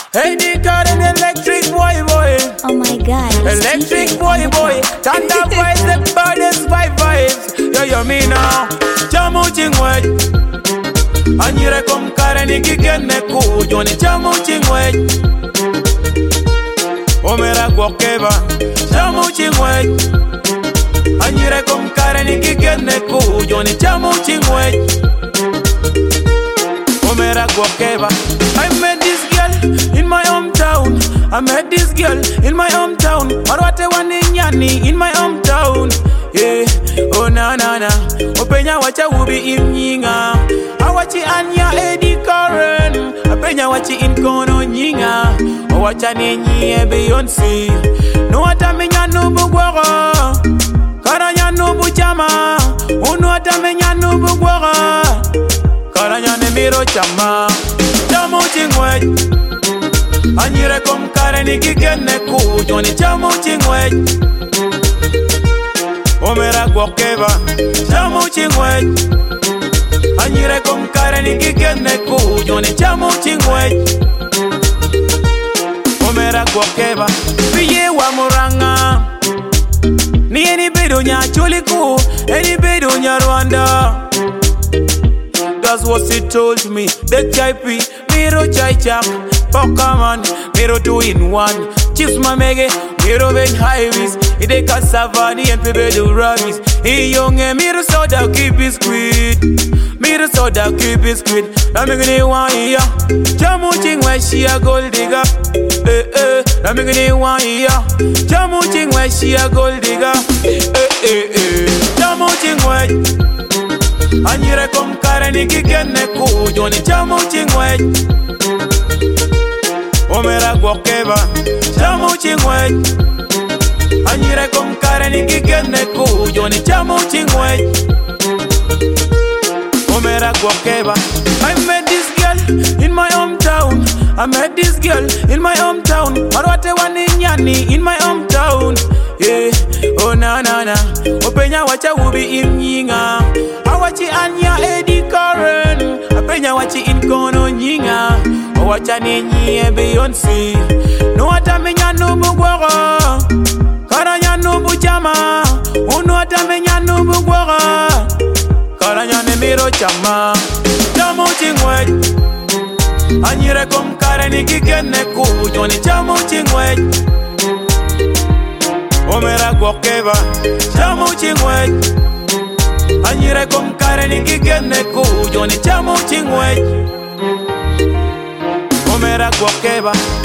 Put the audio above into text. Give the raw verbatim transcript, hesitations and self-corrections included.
Hey, the car and electric boy boy. Oh my God. Electric boy boy. Thunder vibes, the baddest vibe vibes. Yo yo me now. Jamu chingwe. Anyire kom kare ni kigene ku. Joni jamu chingwe. Omera gwokeba. Jamu chingwe. Anyire kom kare ni kigene ku. Joni jamu chingwe. Omera gwokeba. I met this girl in my hometown. I met this girl in my hometown. Marwate waninyani in my hometown. Yeah, oh na na na. Openya wacha ubi imnyinga. Awachi anya edi Karen. Openya wachi inkono nyinga. Owacha nenyi e Beyonce. No atamenya nubu gwara. Karanya nubu chama. Unu atamenya nubu gwara. Karanya nemiro chama. Jamu chingwe. Anyire kom kare ni kigene ku. Joni jamu chingwe. Omera gwokeba. Jamu chingwe. Anyire kom kare ni kigene ku. Joni jamu chingwe. Omera gwokeba. Piye wa muranga. Ni eni bedo nya chuliku. Eni bedo nya Rwanda. That's what she told me. The chai pi, miro chai chak, Pokemon, miro two in one. Chips my mege, miro ben highways. Ide cassavani and pepe do ramis. E young e miro soda keep biscuit. Miro soda keep biscuit. Na me gani wan ya. Jamu chingwe she a gold digger. Eh eh. Na me gani wan ya. Jamu chingwe she a gold digger. Eh eh eh. Jamu chingwe. Anyire kom kare ni kigene ku. Joni jamu chingwe. Omera gwokeba. Jamu chingwe. Anyire kom kare ni kigene ku. Joni jamu chingwe. Omera gwokeba. I met this girl in my hometown. I met this girl in my hometown. Marwate waninyani in my hometown. Yeah, oh na na na. Openya wacha ubi imnyinga. Awachi anya edi Karen. Openya wachi inkono nyinga. Owacha nenyi e Beyonce. No atamenya nubu gwara. Karanya nubu chama. Unu atamenya nubu gwara. Karanya nemiro chama. Jamu chingwe. Anyire kom kare ni kigene ku. Joni jamu chingwe. Omera gwokeba. Jamu chingwe. Anyire kom kare ni kigene ku. Joni jamu chingwe. Omera gwokeba.